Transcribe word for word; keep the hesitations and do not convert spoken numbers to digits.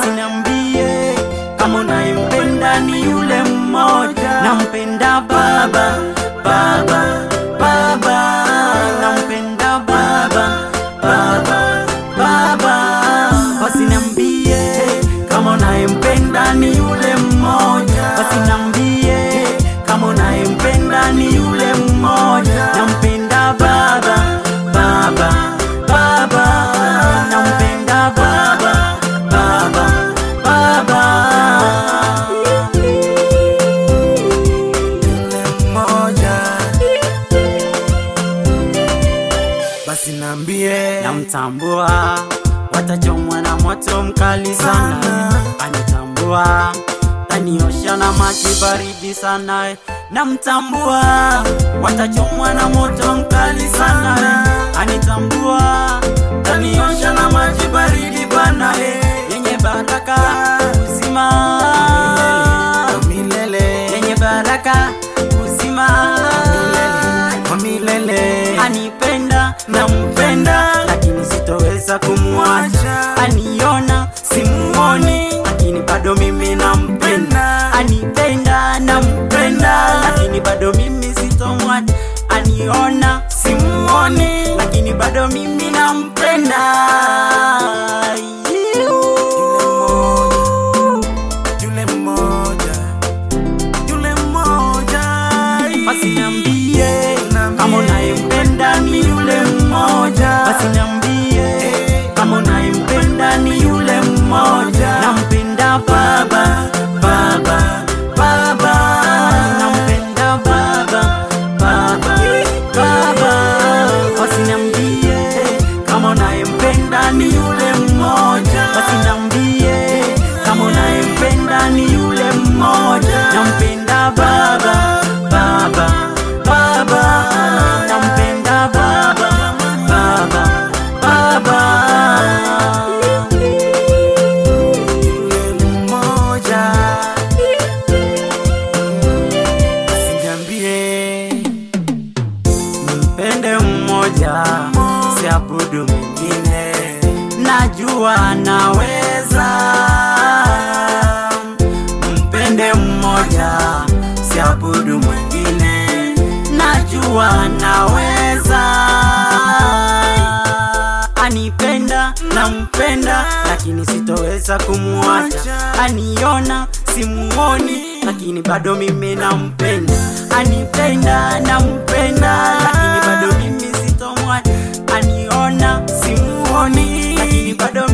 basi niambie kama unayempenda ni yule mmoja. Nampenda baba, baba, baba, nampenda baba, baba, baba, basi niambie kama unayempenda ni yule mmoja. Basi niambie kama unayempenda ni yule mmoja. Nampenda baba, baba, baba, nampenda baba, baba, baba, yule mmoja. Basi niambie namtambua, watachomwa na moto mkali sana. Anitambua, taniosha na maji baridi sana. Namtambua, watachomwa na moto mkali sana. Anitambua, taniosha na maji baridi bana. Yenye baraka uzima wa milele, yenye baraka uzima wa milele. Anipenda, nampenda, lakini sitoweza kumwacha. Aniona, simuoni, lakini bado mimi nampenda. Anipenda, nampenda, lakini bado mimi sitomwacha. Aniona, simuoni, lakini bado mimi nampenda. Yule mmoja, yule mmoja. Basi niambie kama unayempenda ni yule mmoja. Basi niambie kama unayempenda ni yule mmoja. Nampenda baba, baba, baba, nampenda baba, baba, baba, basi niambie kama unayempenda ni yule mmoja. Basi niambie kama unayempenda ni yule mmoja. Nampenda baba, baba, baba, nampenda baba, baba, baba, yule mmoja. Basi niambie mpende mmoja, siabudu mwingine. Najua naweza. Mpende mmoja, siabudu mwingine. Najua naweza. Anipenda, nampenda, lakini sitoweza kumwacha. Aniona, simuoni, lakini bado mimi nampenda. Anipenda, nampenda, lakini bado mimi sitomwacha. Aniona, simuoni, lakini bado